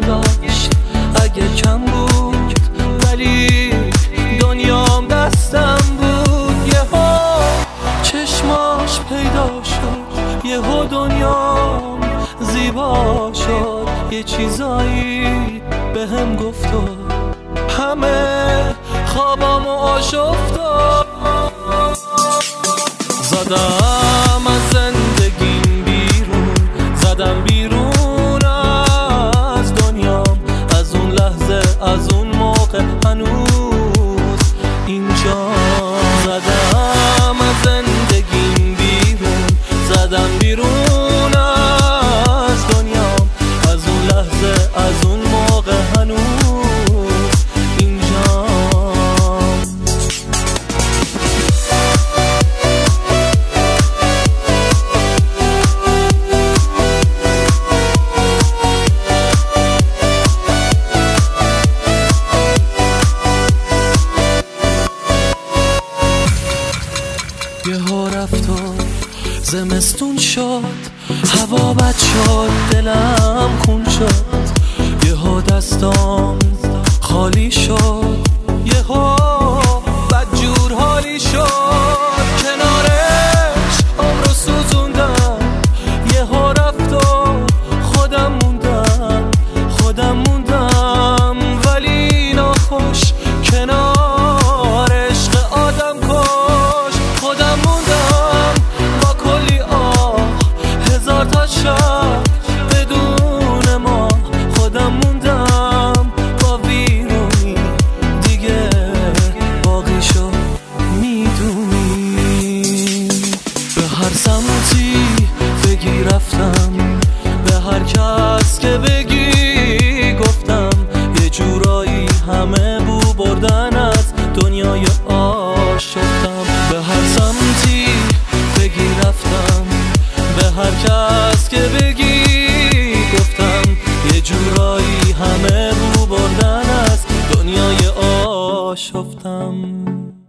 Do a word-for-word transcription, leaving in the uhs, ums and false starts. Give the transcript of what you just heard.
داشت اگه کم بود، ولی دنیام دستم بود. یهو چشماش پیدا شد، یهو دنیام زیبا شد. یه چیزایی به هم گفت و همه خوابامو آشفتاد. زدم از زندگیم بیرون، زدم بیرون از دنیام، از اون لحظه، از اون موقع هنوز اینجا. زدم از زندگیم بیرون، زدم بیرون از دنیام، از اون لحظه، از اون موقع هنوز اینجا. یهو رفت و زمستون شد، هوا بد شد، دلم خون شد. یهو دستام خالی شد، یهو بدجور حالی شد. کنارش عمرو سوزوندم، یهو رفت و خودم موندم، خودم موندم. ولی ناخوش کنار عشق آدم کش. خودم موندم با کلی آه، هزار تا شب بدون ما. خودم موندم با ویرونی، دیگه باقی شد میدونی. به هر سمتی بگی رفتم، به هر کس که بگی گفتم. یه جورایی همه بو بردن از دنیای آشفتم. به هر سمتی بگی رفتم، به هر کس که بگی گفتم. یه جورایی همه بو بردن از دنیای آشفتم.